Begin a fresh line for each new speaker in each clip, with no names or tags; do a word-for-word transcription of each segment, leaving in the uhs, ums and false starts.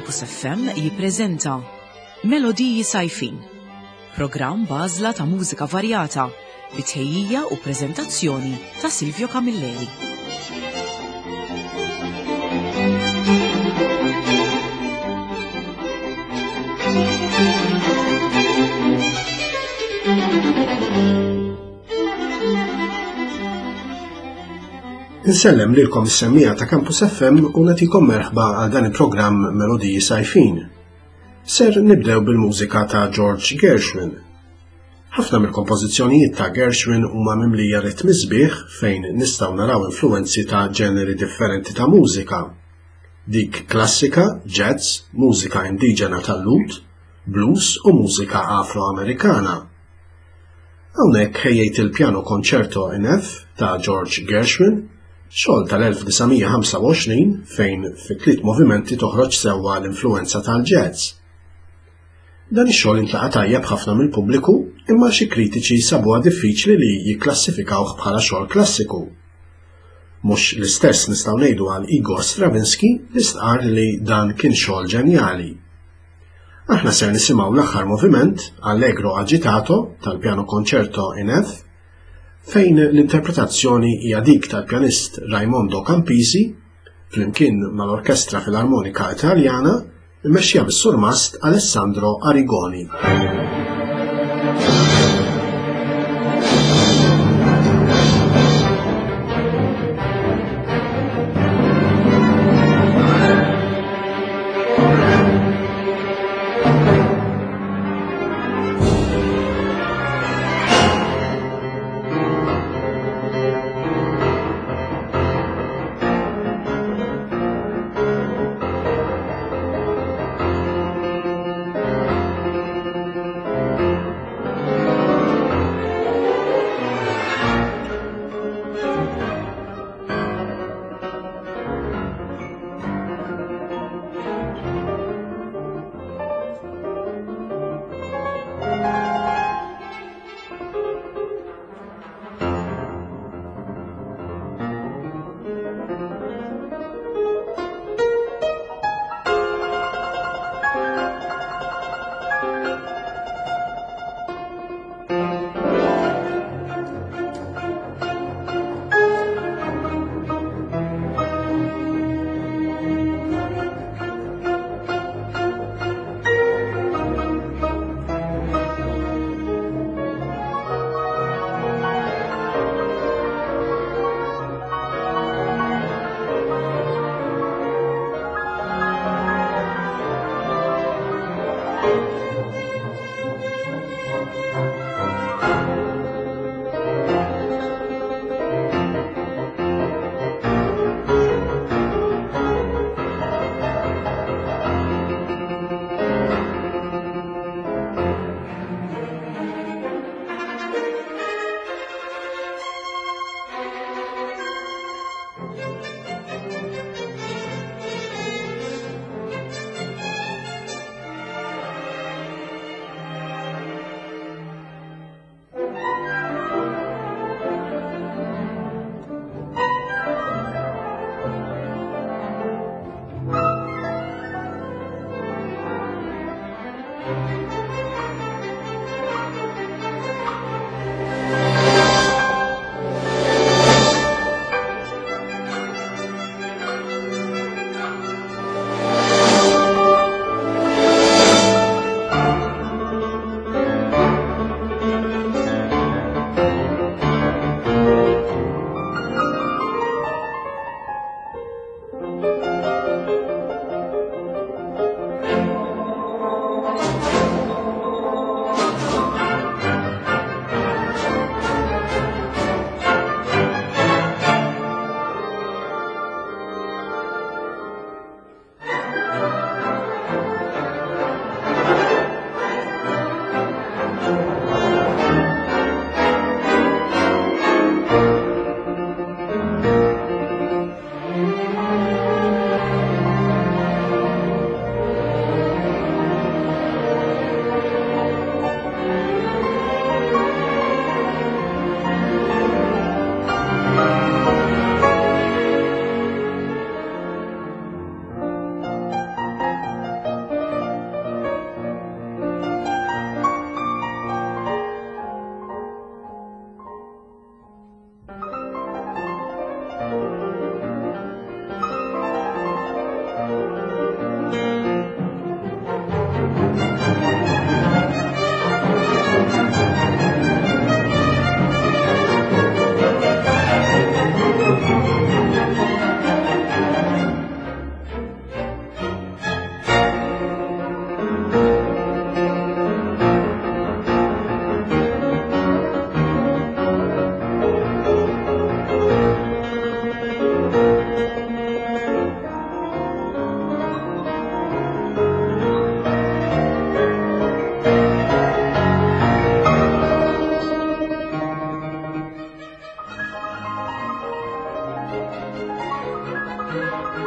Campus F M jippreżenta Melodiji Sajfin, programm bażla ta' mużika varjata bit-tħejjija u preżentazzjoni ta' Silvio Camilleri.
Insellem lilkom is-semmija ta' Campus F M u nagħtikom merħba għal dan il-programm Melodiji Sajfin. Ser nibdew bil-mużika ta' George Gershwin. Ħafna mill-kompożizzjonijiet ta' Gershwin huma mimlija ritmi sbieħ fejn nistgħu naraw influwenzi ta' ġeneri differenti ta' mużika. Dik klassika, jazz, mużika indiġena tal-lut, blues u mużika afro-amerikana. Hawnhekk ħejjejt il-pjano konċerto in F ta' George Gershwin, xogħol tal-elf tisa' ħamsa u għoxrin fejn fi tliet movimenti toħroġ sewwa l-influenza tal-jazz. Dan ix-xogħol intlaqa tajjeb ħafna mill-pubbliku imma xi kritiċi sabuha diffiċli li jikklassifikawh bħala xogħol klassiku. Mhux l-istess nistgħu ngħidu għal Igor Stravinsky li stqar li dan kien xogħol ġenjali. Aħna ser nisimgħu l-aħħar moviment Allegro agitato tal-pjano konċerto in F fejn l-interpretazzjoni hija dik tal-pjanist Raimondo Campisi flimkien mal-Orkestra Filarmonika Italjana immexxija bis-surmast Alessandro Arrigoni.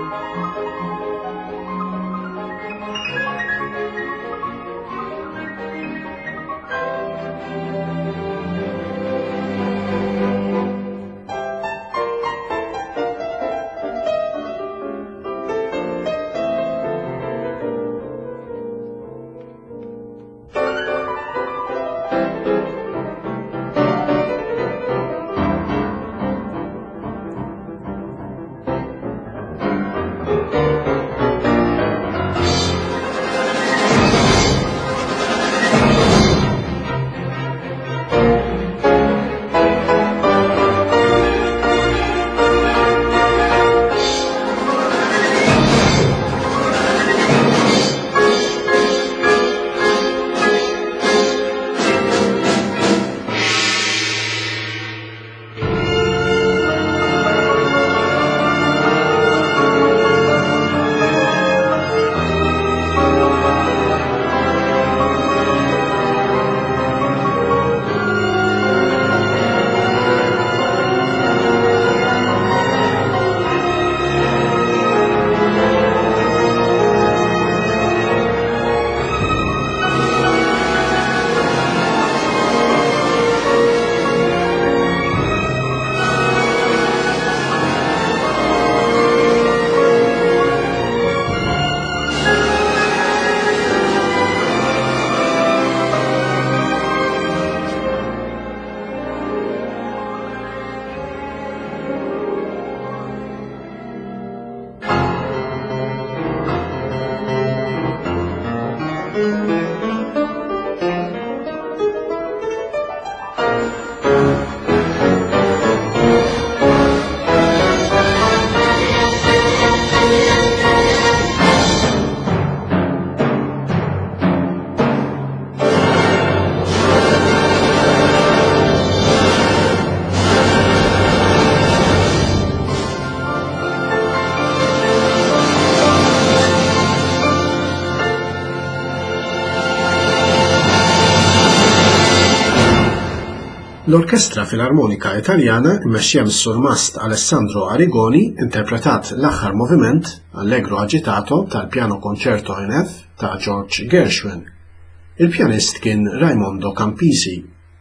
L-Orkestra Filarmonika Italjana mmexxija mis-Sur Mast Alessandro Arrigoni interpretat l-aħħar moviment Allegro Agitato tal-Pjano Concerto in F ta' George Gershwin. Il-pjanist kien Raimondo Campisi.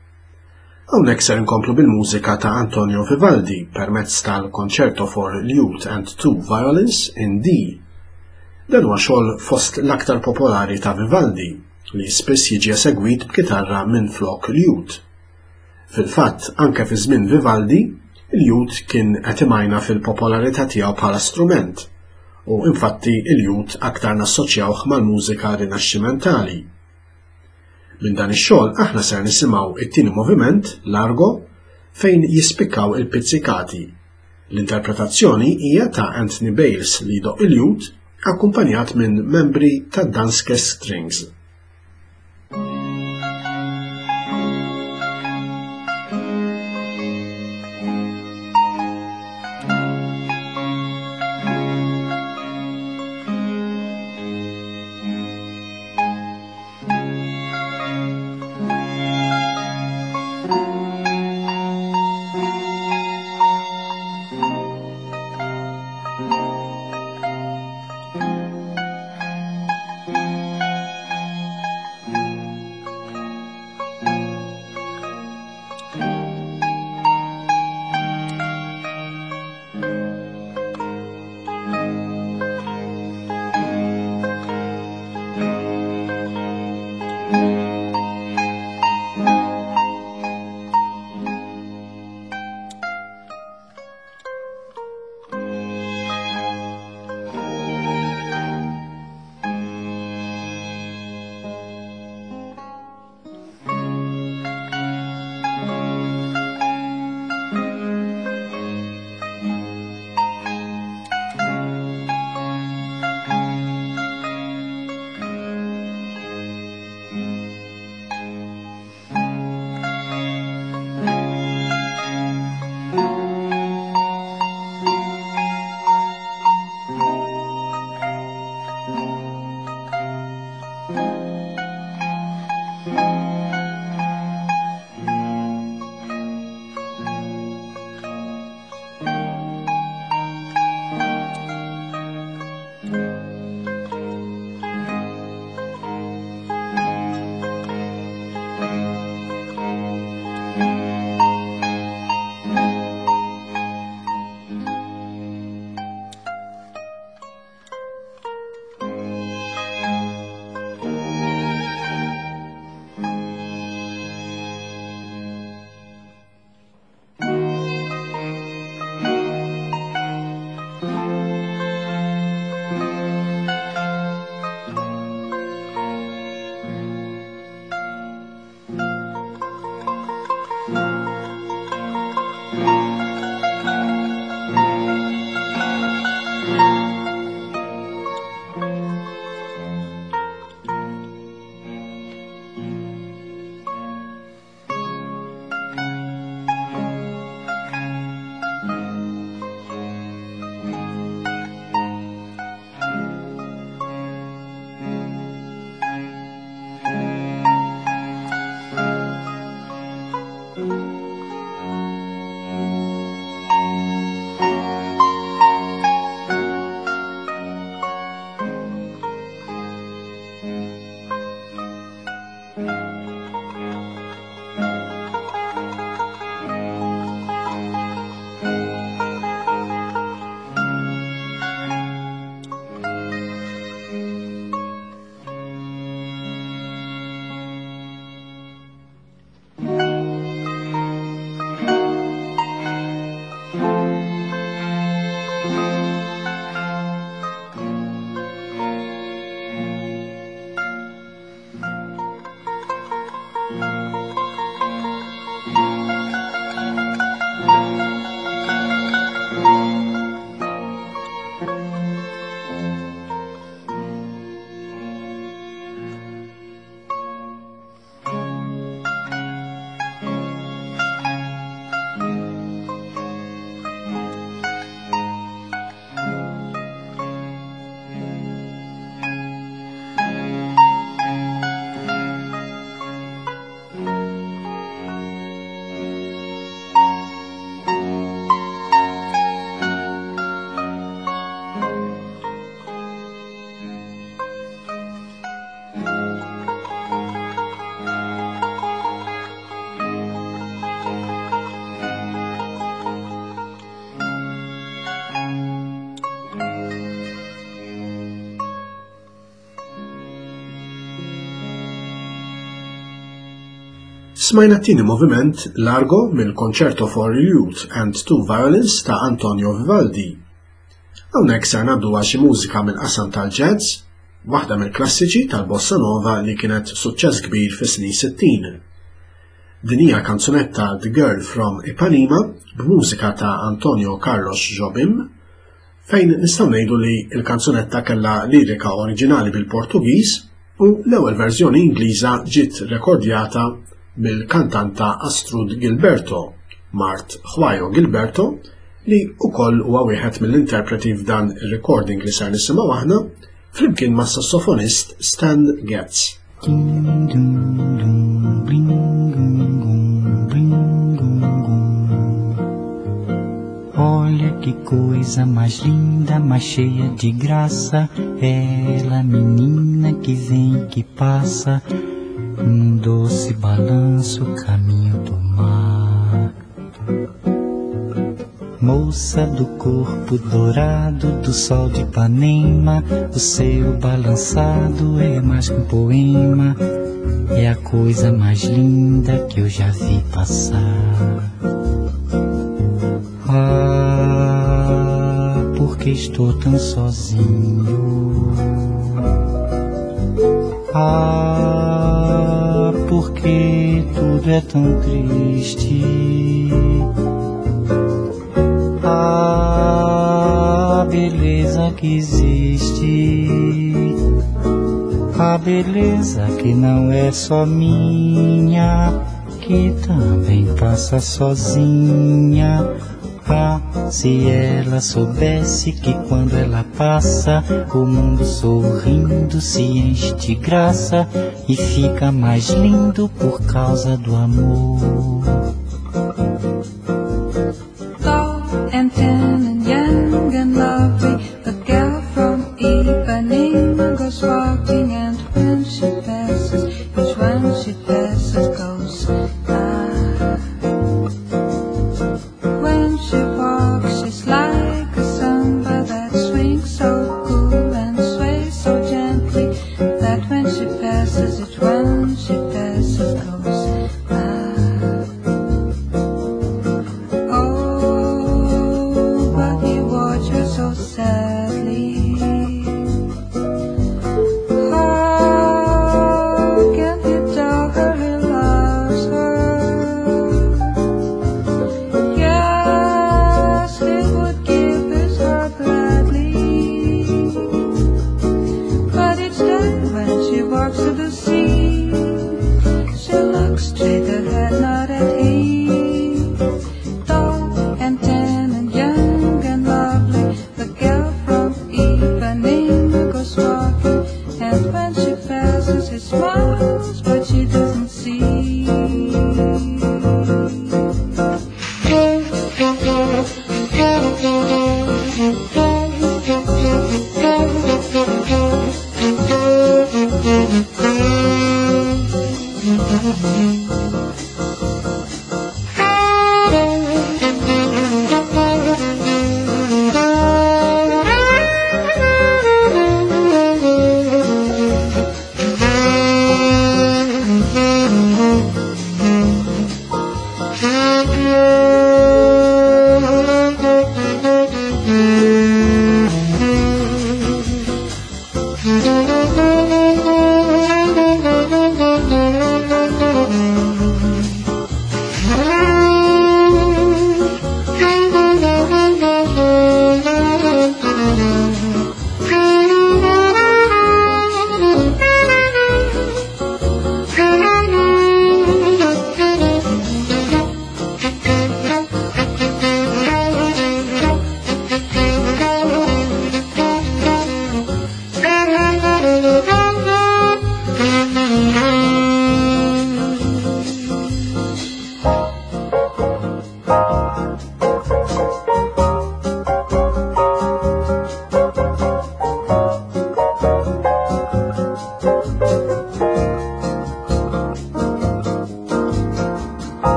Hawnhekk ser inkomplu bil-mużika ta' Antonio Vivaldi permezz tal-Concerto for Lute and Two Violins in D. Dan huwa xogħol fost l-aktar popolari ta' Vivaldi li spiss jiġi esegwit b'kitarra minn flok lute. Fil-fatt, anke fi żmien Vivaldi, il-lute kien qed imajna fil-popolarità tiegħu bħala strument, u infatti il-lute aktar nassoċjawh mal-mużika rinaxximentali. Minn dan ix-xogħol aħna ser nisimgħu it-tieni moviment, Largo, fejn jispikkaw il-pizzikati. L-interpretazzjoni hija ta' Anthony Bales li doq il-lute, akkumpanjat minn membri ta' Danske Strings. Smajna t-tieni moviment Largo mill-Concerto for Youth and Two Violins ta' Antonio Vivaldi. Hawnhekk se ngħaddu għal xi mużika mill-qasam tal-jazz, waħda mill-klassiċi tal-bossa nova li kienet suċċess kbir fis-snin sittin. Din hija kanzunetta The Girl from Ipanema b'mużika ta' Antonio Carlos Jobim, fejn nistgħu ngħidu li l-kanzunetta kellha lirika oriġinali bil-Portugiż u l-ewwel verżjoni Ingliża ġiet rekordjata mill-kantanta Astrud Gilberto, Mart Juayo Gilberto, li wkoll huwa wieħed mill-interpreti f'dan ir-recording li ser nisimgħu aħna flimkien mas sassofonist Stan Getz.
Olha que coisa mais linda, mais cheia de graça, ela menina que vem que passa, num doce balanço caminho do mar. Moça do corpo dourado do sol de Ipanema, o seu balançado é mais que um poema, é a coisa mais linda que eu já vi passar. Ah, porque estou tão sozinho. Ah, porque tudo é tão triste. Ah, a beleza que existe. A beleza que não é só minha, que também passa sozinha. Ah, se ela soubesse que quando ela passa, o mundo sorrindo se enche de graça e fica mais lindo por causa do amor.
Tall and tan and young and lovely, the girl from Ipanema goes walking, and when she passes, each one she passes goes by. When she walks, she's like a samba that swings so cool and sways so gently, that when she passes, each one she passes goes by. Oh, but he watched her so sadly. How can he tell her he loves her? Yes, he would give his heart gladly, but each day when she walks to the sea, she looks straight ahead, not at him. Tall and tan and young and lovely, the girl from Ipanema goes walking, and when she passes, he smiles, but she doesn't see.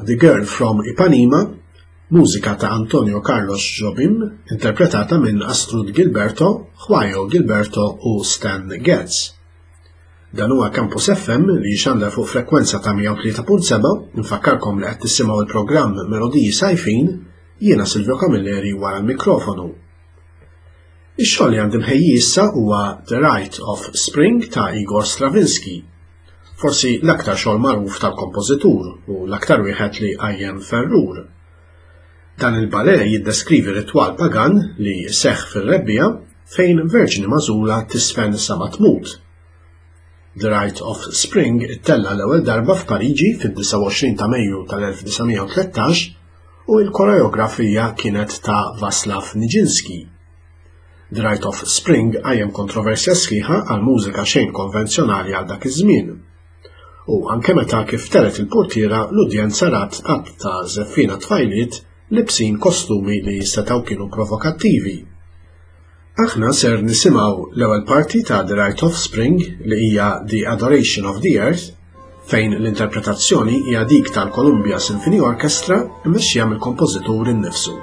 The Girl from Ipanema, mużika ta' Antonio Carlos Jobim, interpretata minn Astrud Gilberto, Juayo Gilberto u Stan Getz. Dan huwa Campus F M li jxandar fuq frekwenza ta' mija u tlieta punt seba', infakkarkom li qed tissimgħu il-programm Melodiji Sajfin, jiena Silvio Camilleri wara l-mikrofonu. Ix-xogħol li għandi mħejji issa huwa The Rite of Spring ta' Igor Stravinsky, forsi l-aktar xogħol magħruf tal-kompożitur u l-aktar wieħed li qajjem Ferrur. Dan il-balè jiddeskrivi ritwal pagan li seħħ fir-rebbija fejn verġini magħżula tisfen sa tmut. The Rite of Spring ittella l-ewwel darba f'Pariġi fid-disa' u għoxrin ta' Mejju tal-elf tisa' u tlettax u l-koreografija kienet ta' Vaslav Nijinsky. The Rite of Spring għajjem kontroversja sħiħa għal mużika xejn konvenzjonali għal dak iż-żmien. U anke meta kif telet il-portiera l-udjenza rat qatt ta' żeffina tfajliet libsin kostumi li setgħu kienu provokattivi. Aħna ser nisimgħu l-ewwel parti ta' The Rite of Spring li hija The Adoration of the Earth, fejn l-interpretazzjoni hija dik tal-Columbia Symphony Orchestra immexxija mill-kompożitur innifsu.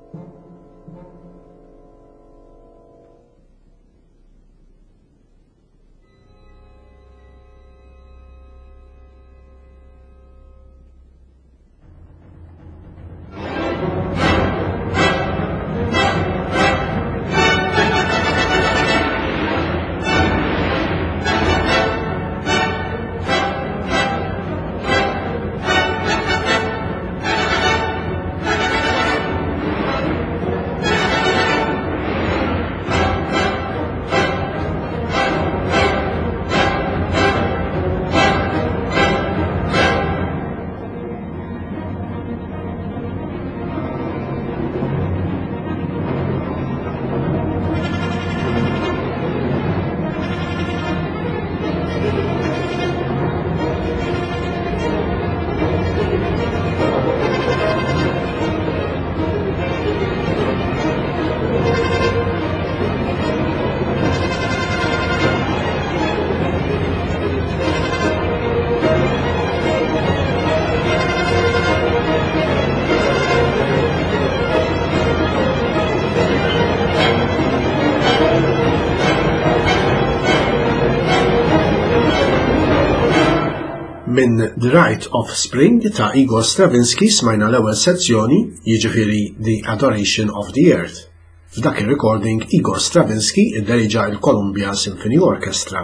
Minn The Rite of Spring ta' Igor Stravinsky smajna l-ewwel sezzjoni, jiġifieri The Adoration of the Earth. F'dak ir-recording Igor Stravinsky iddiriġa l-Columbia Symphony Orchestra.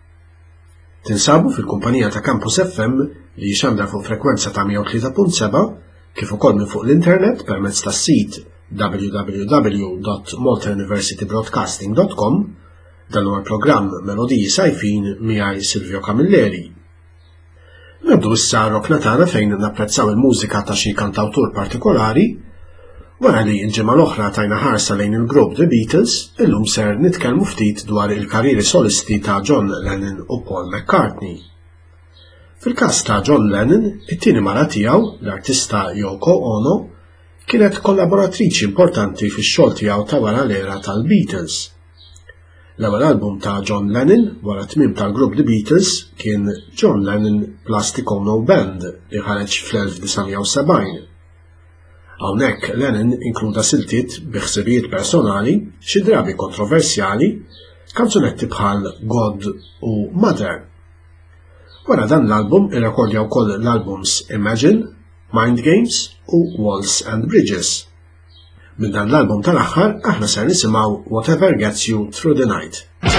Tinsabu fil-kumpanija ta' Campus F M li jxandra fuq frekwenza ta' mija u tlieta punt seba' kif ukoll minn fuq l-internet permezz tas-sit w w w dot malta university broadcasting dot com. Dan huwa l-programm Melodiji Sajfin miegħi Silvio Camilleri. Nabdu issa rokna tagħna fejn napprezzaw il-mużika ta' xi kantawtur partikolari, wara li l-ġimgħa l-oħra tajna ħarsa lejn il-grupp The Beatles, illum ser nitkellmu ftit dwar il-karrieri solisti ta' John Lennon u Paul McCartney. Fil-każ ta' John Lennon, it-tieni mara tiegħu, l-artista Yoko Ono, kienet kollaboratriċi importanti fix-xogħol tiegħu ta' wara l-era tal-Beatles. L-ewwel album ta' John Lennon wara tmiem tal-grupp The Beatles kien John Lennon Plastic Ono Band li ħareġ fl-elf tisa' u sebgħin. Hawnhekk Lennon inkluda siltiet bi ħsibijiet personali, xi drabi kontroversjali, kanzunetti bħal God u Mother. Wara dan l-album irrekordja wkoll l-albums Imagine, Mind Games u Walls and Bridges. Minn dan l-album tal-aħħar aħna ser nisimgħu Whatever Gets You Through the Night.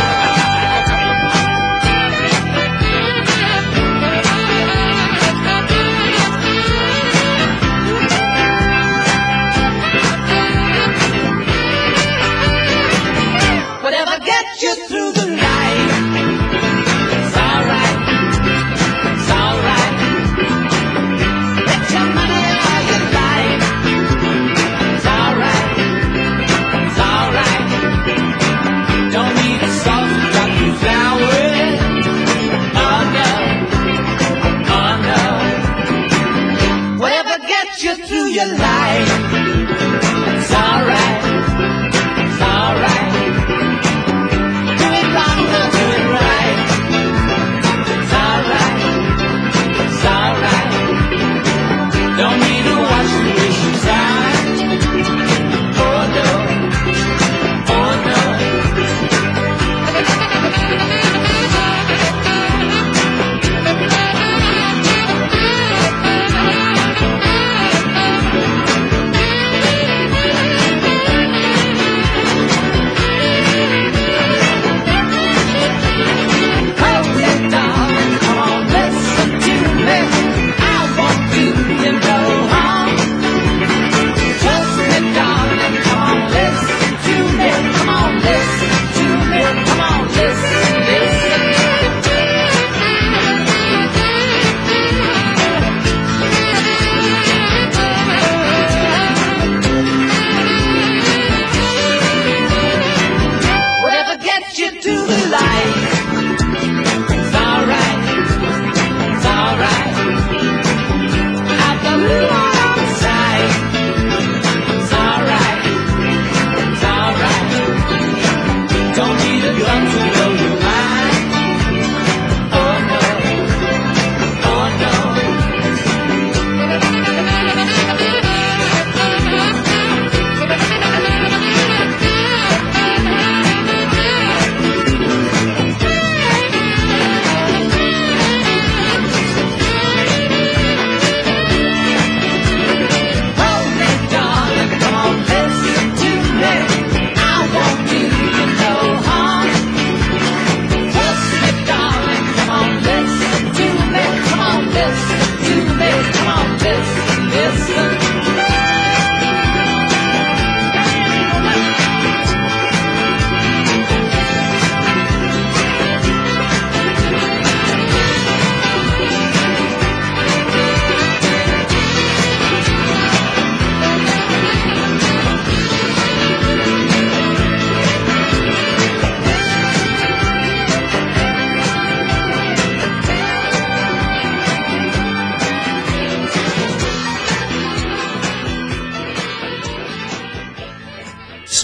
Whatever gets you through the night, it's alright, it's alright. Let your money or your life, it's alright, it's alright. Don't need a soft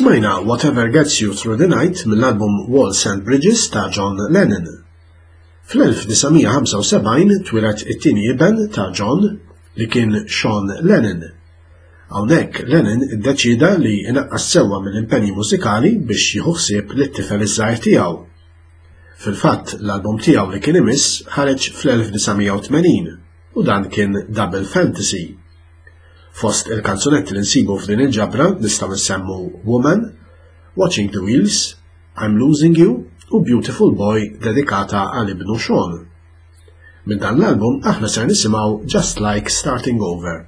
Smajna Whatever Gets You Through the Night mill-album Walls and Bridges ta' John Lennon. fl-elf disgħamija ħamsa u sebgħin twilet it-tieni iben ta' John li kien Sean Lennon. Hawnhekk Lennon iddeċida li inaqqas sewwa mill-impenji mużikali biex jieħu ħsieb lit-tifel iż-żgħir tiegħu. Fil-fatt l-album tiegħu li kien imiss ħareġ fl-elf disgħamija u tmenin u dan kien Double Fantasy. Fost il-kanzunetti li nsibu f'din il-ġabra nistgħu nsemmu Woman, Watching the Wheels, I'm Losing You u Beautiful Boy dedikata għal ibnu Sean. Minn dan l-album aħna ser nisimgħu Just Like Starting Over.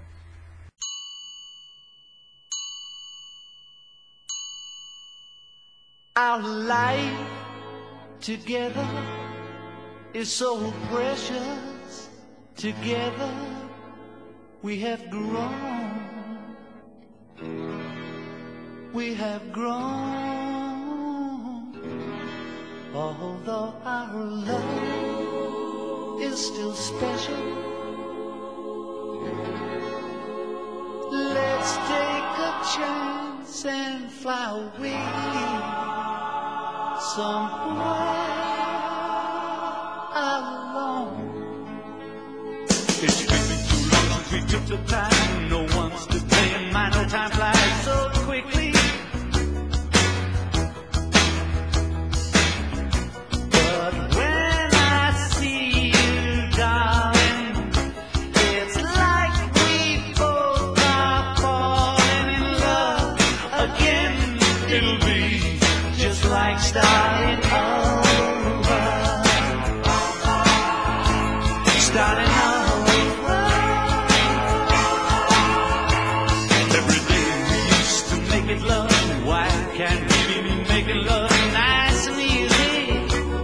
Our life together is so precious. Together we have grown. We have grown. Although our love is still special, let's take a chance and fly away somewhere alone. It's been too long since we took the time. No one's to blame. My no time flies so quickly. But when I see you, darling, it's like we both are falling in love again. It'll be just like starting over. Starting over. Every day we used to make it love. Why can't we be making love nice and easy?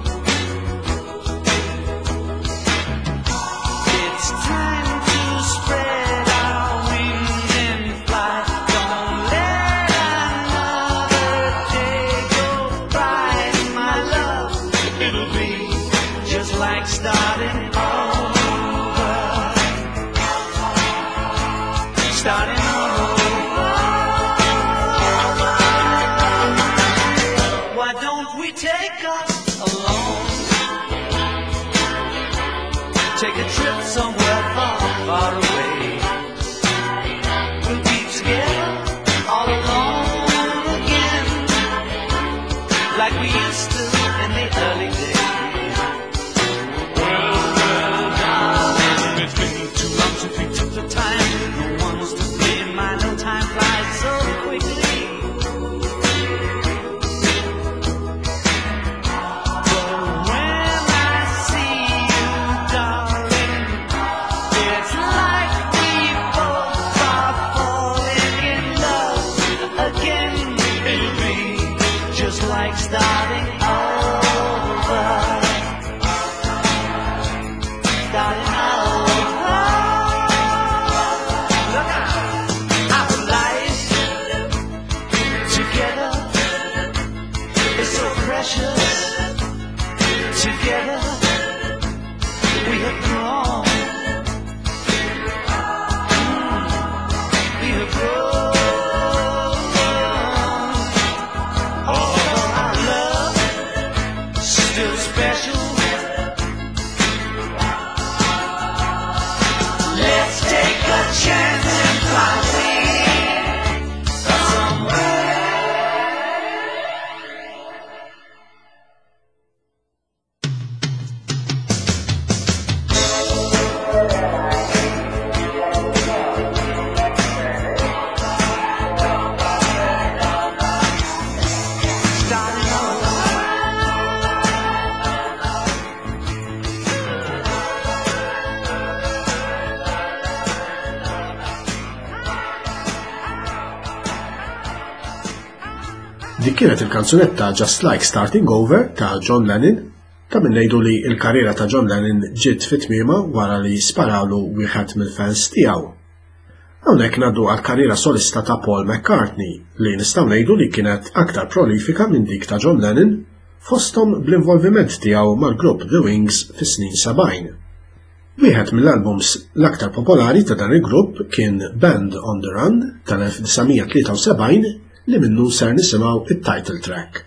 It's time to spread our wings and fly. Don't let another day go by, my love. It'll be just like starting over. Starting over. Why don't we take us alone? Take a trip somewhere far, far away. We'll be together all alone again, like we used to in the early days. Well, well, darling, it's been too long since we took the time. No one's to blame. My no time flies so quickly. But when I see you, darling, it's like we both are falling in love again. It'll be just like starting over. Starting over. Look out. Our life together is so precious. Together we have grown. We have grown. Although our love is still special, let's take a chance and fly away somewhere. Starting over.
Dik kienet il-kanzunetta Just Like Starting Over ta' John Lennon, ta' min ngħidu li l-karriera ta' John Lennon ġiet fit-tmiema wara li sparawlu wieħed mill-fans tiegħu. Hawnhekk ngħaddu għall-karriera solista ta' Paul McCartney li nistgħu ngħidu li kienet aktar prolifika minn dik ta' John Lennon, fosthom bl-involviment tiegħu mal-grupp The Wings fis-snin sebgħin. Wieħed mill-albums l-aktar popolari ta' dan il-grupp kien Band on the Run tal-elf disgħamija tlieta u sebgħin li minnu ser nisimgħu it-title track.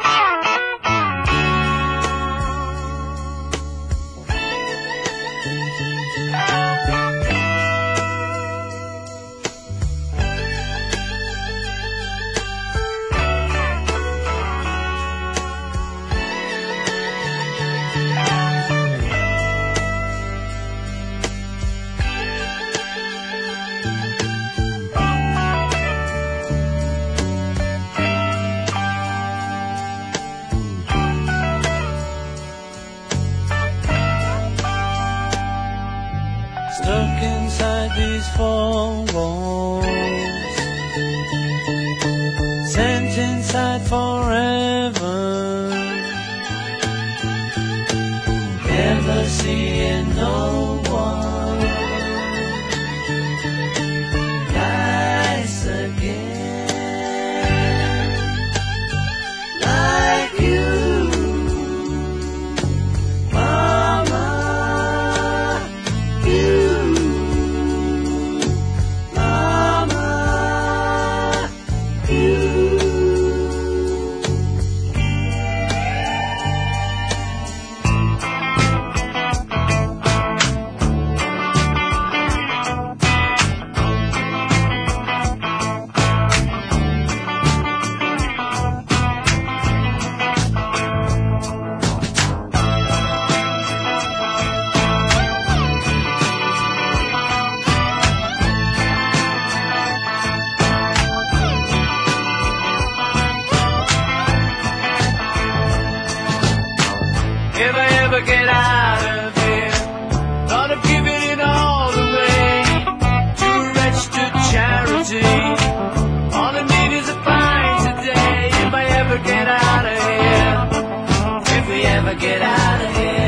Stuck inside these four walls, sent inside forever, never seeing no one nice again, like you. If I ever get out of here, thought of giving it all away to a registered charity. All I need is a fine today. If I ever get out of here, if we ever get out of here.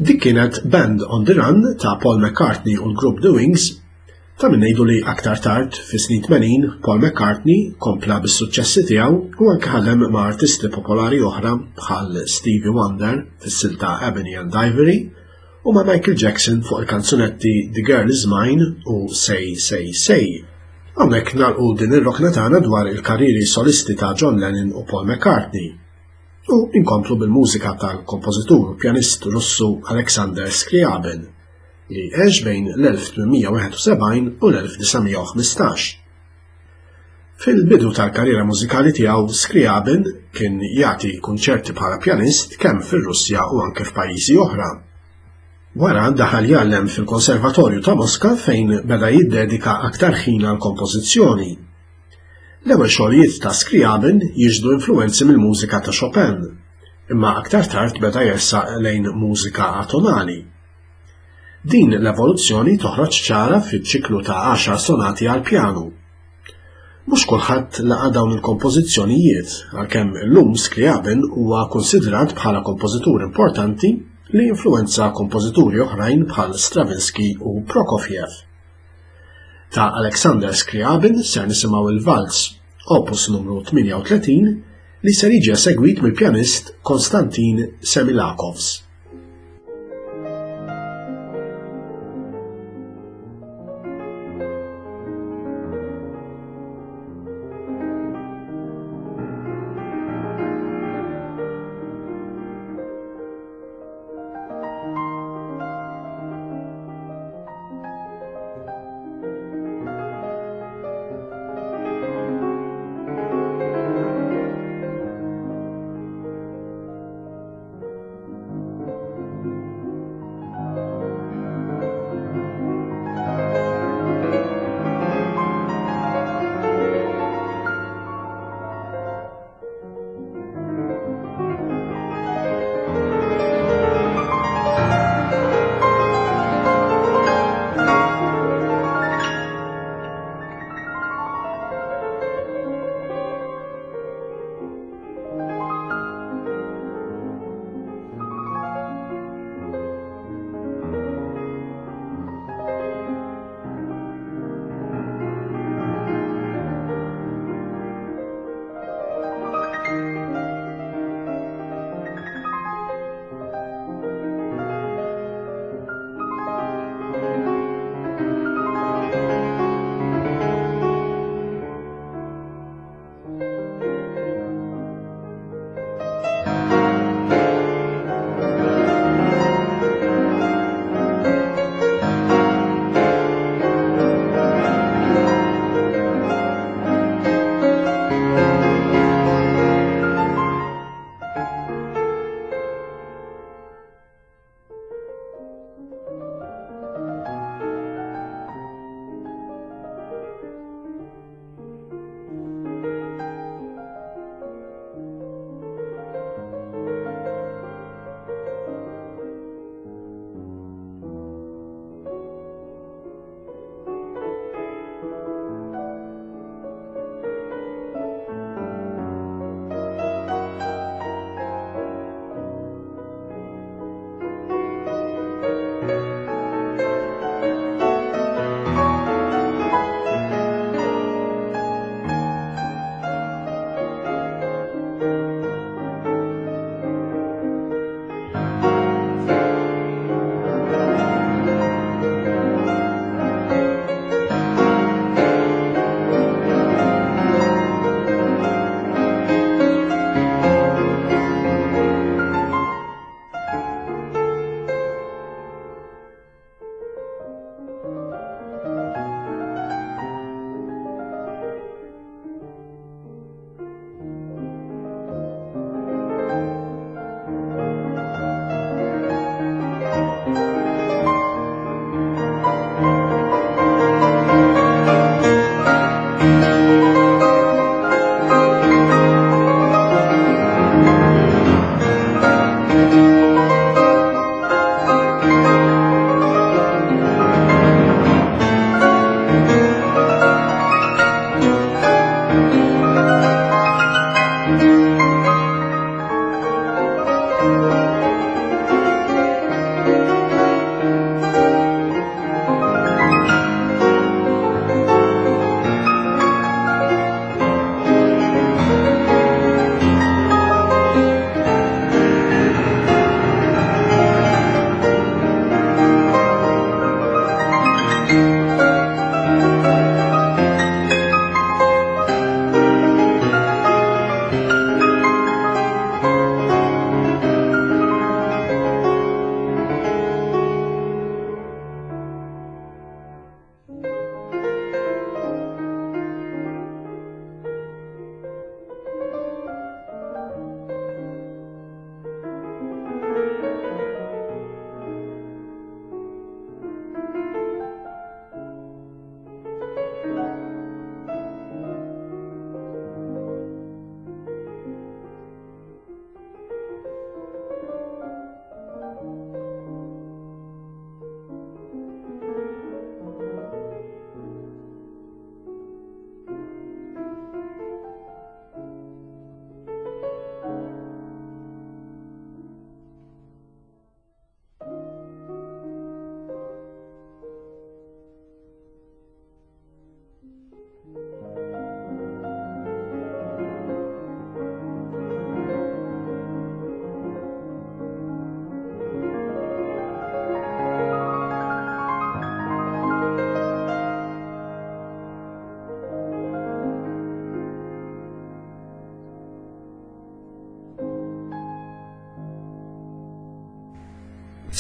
Dik kienet Band on the Run ta' Paul McCartney u l-grupp The Wings. Ta' min ngħidu li aktar tard fis-snin tmenin Paul McCartney kompla bis-suċċessi tiegħu u anke ħadem ma' artisti popolari oħra bħal Stevie Wonder fis-silta Ebony and Ivory u ma' Michael Jackson fuq il-kanzunetti The Girl Is Mine u Say Say Say. Hawnhekk nagħlqu din ir-rokna tagħna dwar il-karrieri solisti ta' John Lennon u Paul McCartney. U inkomplu bil-mużika tal-kompożitur u pjanist Russu Alexander Scriabin li għex bejn l-elf tminmija wieħed u sebgħin u l-elf disgħemija u ħmistax. Fil-bidu tal-karriera mużikali tiegħu Scriabin kien jagħti kunċerti bħala pjanist kemm fir-Russja u anke f'pajjiżi oħra. Wara daħal jgħallem fil-Konservatorju ta' Mosca fejn beda jiddedika aktar ħin għal kompożizzjoni. L-ewwel xogħlijiet ta' Scriabin jiġdu influenzi mill-mużika ta' Chopin, imma aktar tard beda jersaq lejn mużika atonali. Din l-evoluzzjoni toħroġ ċara fiċ-ċiklu ta' għaxar sonati għal pjanu. Mhux kulħadd laqa' dawn il-kompożizzjonijiet għalkemm illum Scriabin huwa konsidrat bħala kompożitur importanti li influenza kompożituri oħrajn bħal Stravinsky u Prokofjev. Ta' Alexander Scriabin ser nisimgħu il-Valz, opus numru tminja u tletin, li ser jiġi segwit mill-pjanist Konstantin Semilakovs.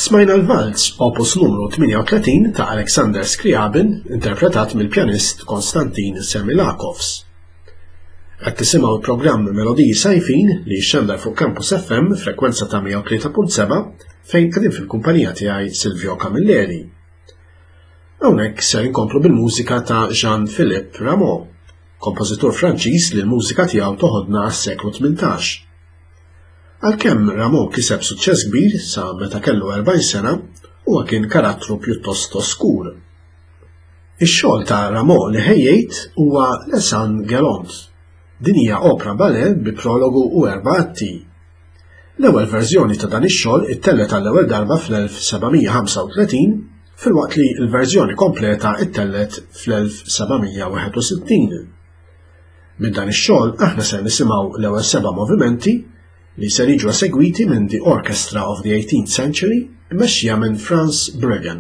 Smajna l-valz opus numru tminja u tletin ta' Alexander Scriabin interpretat mill-pjanist Konstantin Semilakovs. Qed tisimgħu l-programm Melodiji Sajfin li jxandar fuq Campus F M frekwenza ta' mija u tlieta punt seba' fejn qegħdin fil-kumpanija tiegħi Silvio Camilleri. Hawnhekk se inkomplu bil-mużika ta' Jean-Philippe Rameau, kompożitur Franċiż li l-mużika tiegħu toħodna għas-seklu tmintax. Għalkemm Rameau kiseb suċċess kbir sa meta kellu erbgħin sena, huwa kien karattru pjuttost oskur. Ix-xogħol ta' Rameau li ħejjejt huwa Les Ans Galants. Din hija opra ballet bi prologu u erba' atti. L-ewwel verżjoni ta' dan ix-xogħol ittellet għall-ewwel darba fl-elf sebgħamija ħamsa u tletin, filwaqt li l-verżjoni kompleta ittellet fl-elf sebgħamija wieħed u sittin. Minn dan ix-xogħol aħna se nisimgħu l-ewwel seba' movimenti li se jiġu segwiti minn The Orchestra of the eighteenth Century immexxija minn Franz Bruggen.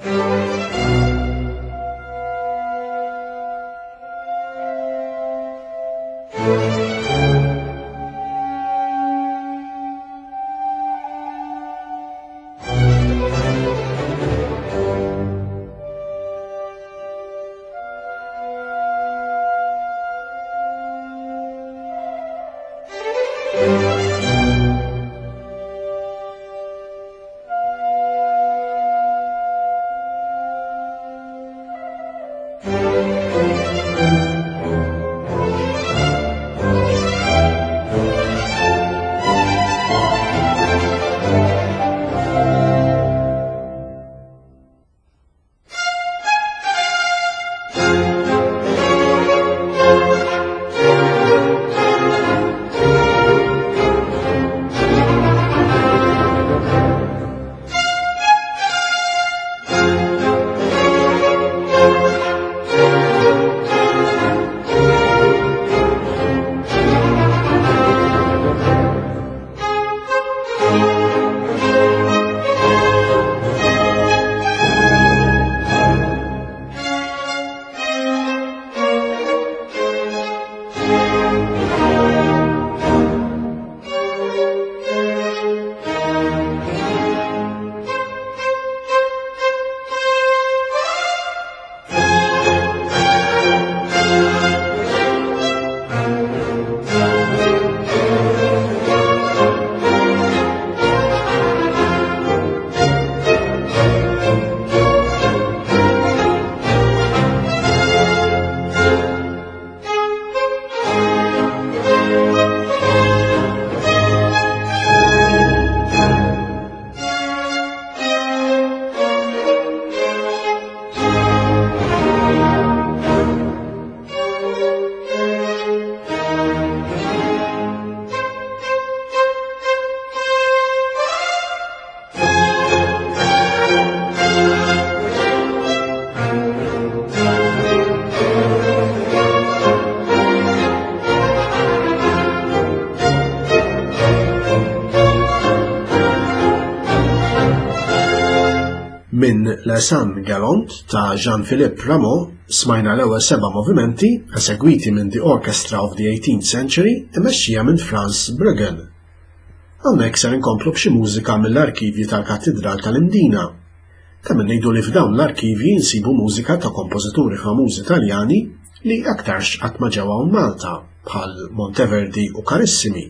Minn L'Esan Galant ta' Jean-Philippe Rameau smajna l-ewwel seba' movimenti esegwiti minn The Orchestra of the eighteenth Century imexxija minn Franz Bruggen. Hawnhekk ser inkomplu b'xi mużika mill-arkivji tal-Kattidral tal-Imdina. Kemm ngħidu li f'dawn l-arkivji nsibu mużika ta' kompożituri famużi Taljani li aktarx qatt ma ġew hawn Malta bħal Monteverdi u Carissimi.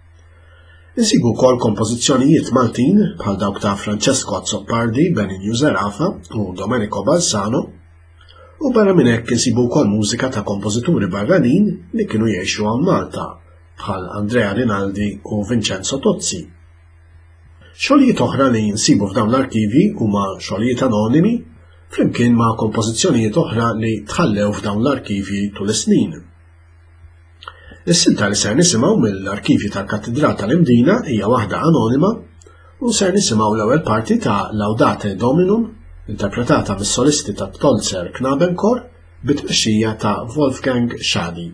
Insibu wkoll kompożizzjonijiet Maltin bħal dawk ta' Francesco Azzopardi, Benigno Zarafa u Domenico Balsano, u barra minn hekk insibu wkoll mużika ta' kompożituri barranin li kienu jgħixu hawn Malta bħal Andrea Rinaldi u Vincenzo Tozzi. Xogħlijiet oħra li nsibu f'dawn l-arkivji huma xogħlijiet anonimi flimkien ma' kompożizzjonijiet oħra li tħallew f'dawn l-arkivji tul is-snin. Is-silta li ser nisimgħu mill-arkivji tal-Kattidral tal-Imdina hija waħda anonima u ser nisimgħu l-ewwel parti ta' Laudate Dominum interpretata mis-solisti ta' Tolzer Knabenchor bit-tmexxija ta' Wolfgang Schady.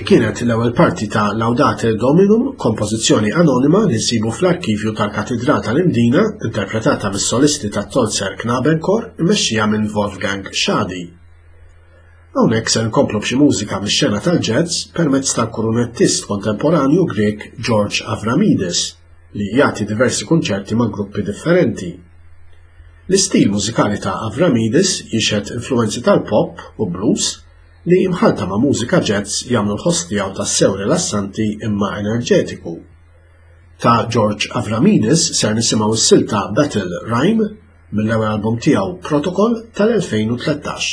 kienet l-ewwel parti ta' Laudate Dominum, kompożizzjoni anonima li nsibu fl-arkivju tal-Katedral tal-Imdina, interpretata mis-solisti tat-Tolzer Knabenchor, immexxija minn Wolfgang Schady. Hawnhekk se nkomplu b'xi mużika mix-xena tal-jazz permezz tal-kurunettist kontemporanju Grek George Avramidis li jagħti diversi kunċerti ma' gruppi differenti. L-istil mużikali ta' Avramidis jixed influenzi tal-pop u blues li imħalta ma' mużika jazz jagħmlu l-ħoss tiegħu tas-sew rilassanti imma enerġetiku. Ta' George Avramidis ser nisimgħu s-silta Battle Rhyme mill-ewwel album tiegħu Protocol tal-elfejn u tlettax.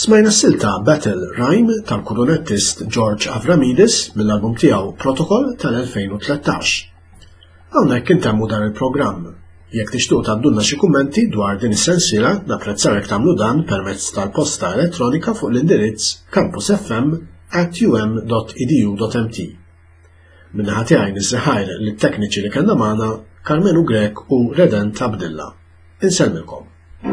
Smajna s-silta Battle Rhyme tal-kurunettist George Avramidis mill-album tiegħu Protocol tal-elfejn u tlettax. Hawnhekk intemmu dan il-programm. Jekk tixtiequ tgħaddulna xi kummenti dwar din is-sensiela, napprezzaw jekk tagħmlu dan permezz tal-posta elettronika fuq l-indirizz campusfm at u m dot e d u dot m t. Minnaħa tiegħi nisseħħajr lit-tekniċi li kellna magħna Carmenu Grek u Redent Abdilla. Insellmilkom.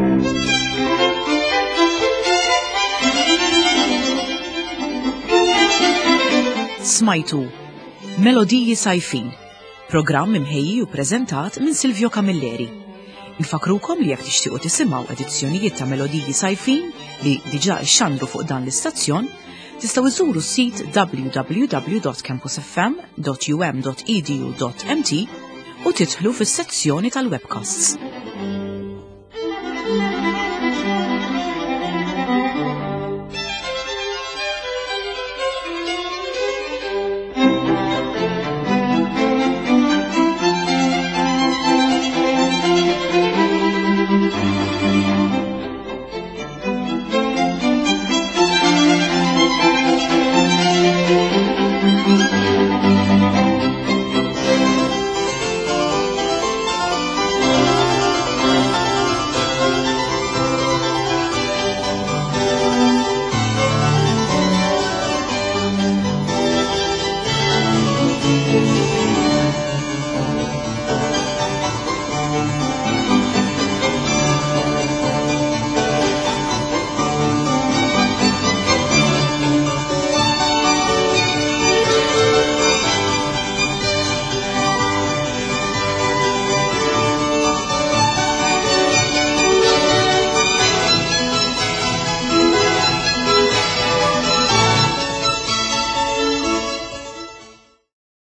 Smajtu Melodiji Sajfin, programm imħejji u preżentat minn Silvio Camilleri. Infakrukom li jekk tixtiequ tisimgħu edizzjonijiet ta' Melodiji Sajfin li diġà xxandru fuq dan l-istazzjon, tistgħu iżuru s-sit w w w dot campusfm dot u m dot e d u dot m t u tidħlu fis-sezzjoni tal-webcasts.